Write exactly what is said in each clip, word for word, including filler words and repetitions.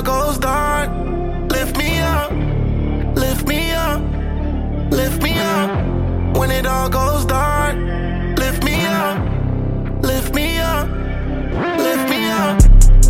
goes dark, lift me up, lift me up, lift me up. When it all goes dark, lift me up, lift me up, lift me up.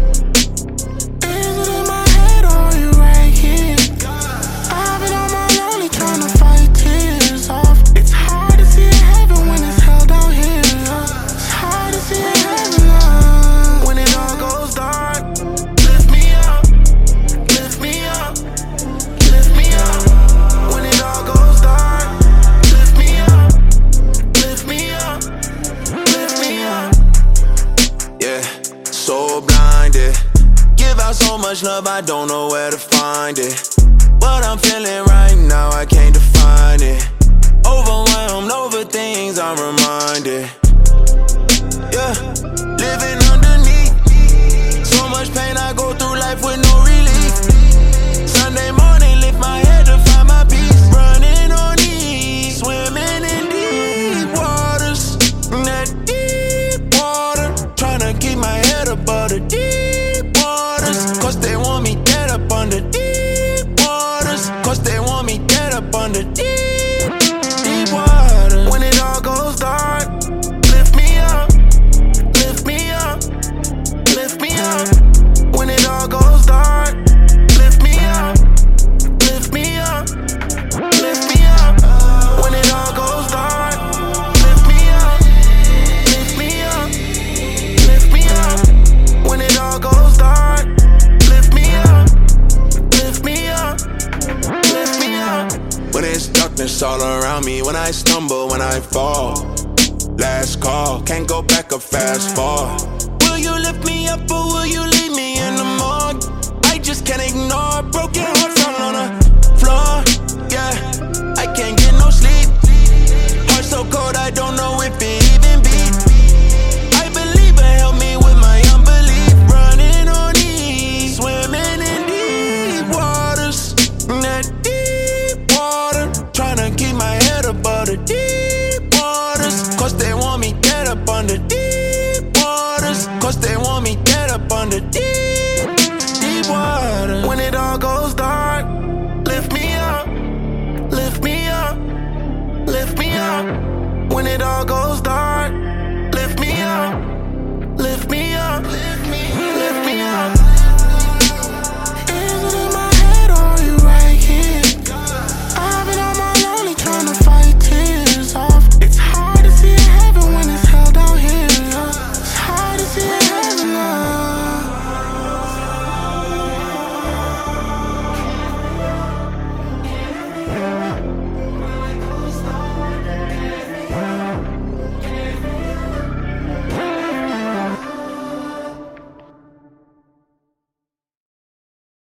Is it in my head or are you right here? I've been on my lonely trying to fight tears off. It's hard to see heaven when it's hell down here. It's hard to see heaven uh, when it all goes dark. Lift me up, lift me up, lift me up. When it all goes dark, lift me up, lift me up, lift me up. Yeah, so blinded. Give out so much love, I don't know where to find it. What I'm feeling right now, I can't define it. Overwhelmed over things I'm reminded. Yeah, living underneath. So much pain, I go through life with no relief. Sunday morning, lift my head to find my peace. Running on E, swimming in deep waters. In that deep water, trying to keep my head above the deep waters. Cause they want me dead up under deep waters. Cause they want me dead up under deep, deep waters. When it all goes dark, lift me up, lift me up, lift me up. When it all goes dark, lift me up, lift me up, lift me up. When it all goes dark, lift me up, lift me up, lift me up. When it all goes dark, lift me up, lift me up, lift me up. When it's darkness all around me, when I stumble, when I fall. Last call, can't go back or fast forward. Will you lift me up or will you lift